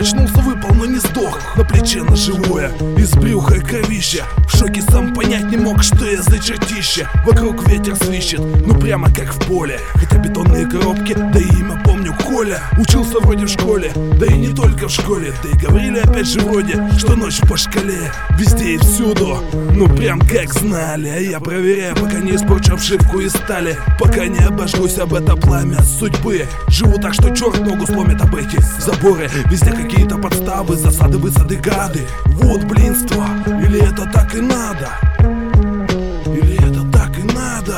очнулся, выпал, но не сдох. На плече ножевое, из брюха кровища. В шоке сам понять не мог, что я за чертище. Вокруг ветер свищет, ну прямо как в поле. Хотя бетонные коробки, да и имя помню Коля. Учился вроде в школе, да и не только в школе. Да и говорили опять же вроде, что ночь по шкале. Везде и всюду, ну прям как знали. А я проверяю, пока не испорчу обшивку из стали. Пока не обожгусь об это пламя судьбы. Живу так, что черт ногу сломит об эти заборы. Везде какие-то подставы, засады, высады, гады. Вот блинство, или это так и надо? Или это так и надо?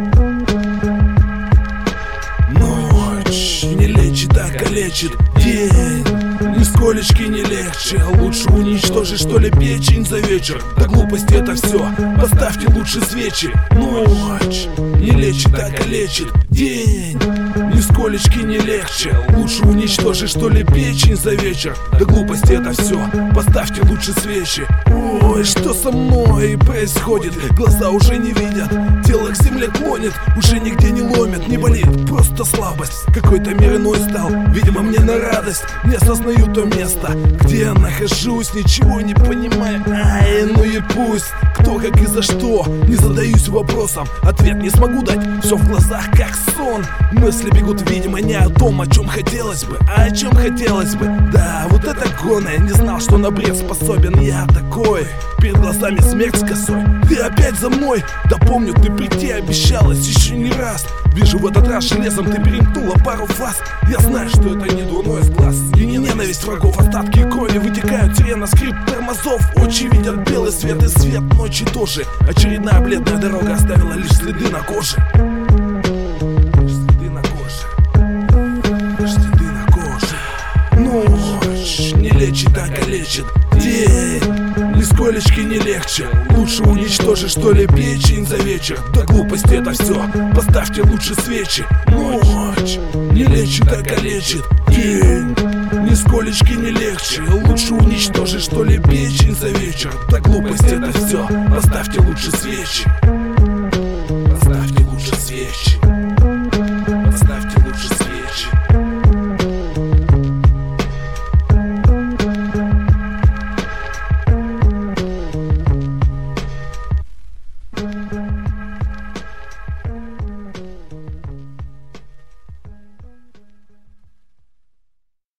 Ночь не лечит, а калечит день. Нисколечки не легче. Лучше уничтожить, что ли, печень за вечер. Да глупости это все, поставьте лучше свечи. Ночь не лечит, а калечит день. Нисколечки не легче. Лучше уничтожить, что ли, печень за вечер. Да глупости это все, поставьте лучше свечи. Ой, что со мной происходит? Глаза уже не видят, тело к земле клонит. Уже нигде не ломит, не болит, просто слабость. Какой-то мир иной стал, видимо мне на радость. Не осознаю то место, где я нахожусь. Ничего не понимаю, ай, ну и пусть. Кто, как и за что, не задаюсь вопросом. Ответ не смогу дать, все в глазах как сон. Мысли бегут, видимо, не о том, о чем хотелось бы, а о чем хотелось бы. Да, вот это гона, я не знал, что на бред способен я такой. Перед глазами смерть с косой. Ты опять за мной? Да помню, ты прийти обещалась еще не раз. Вижу, в этот раз железом ты перемкнула пару фаз. Я знаю, что это не дурной сглаз и не ненависть врагов. Остатки крови вытекают, сирена, скрип тормозов. Очи видят белый свет и свет ночи тоже. Очередная бледная дорога оставила лишь следы на коже. Следы на коже. Следы на коже. Ночь не лечит, а калечит день. Нисколечки не легче. Лучше уничтожить, что ли, печень за вечер. Да глупости это все, поставьте лучше свечи. Ночь не лечит, а калечит день. Нисколечки не легче. Лучше уничтожить, что ли, печень за вечер. Да глупости это все, поставьте лучше свечи.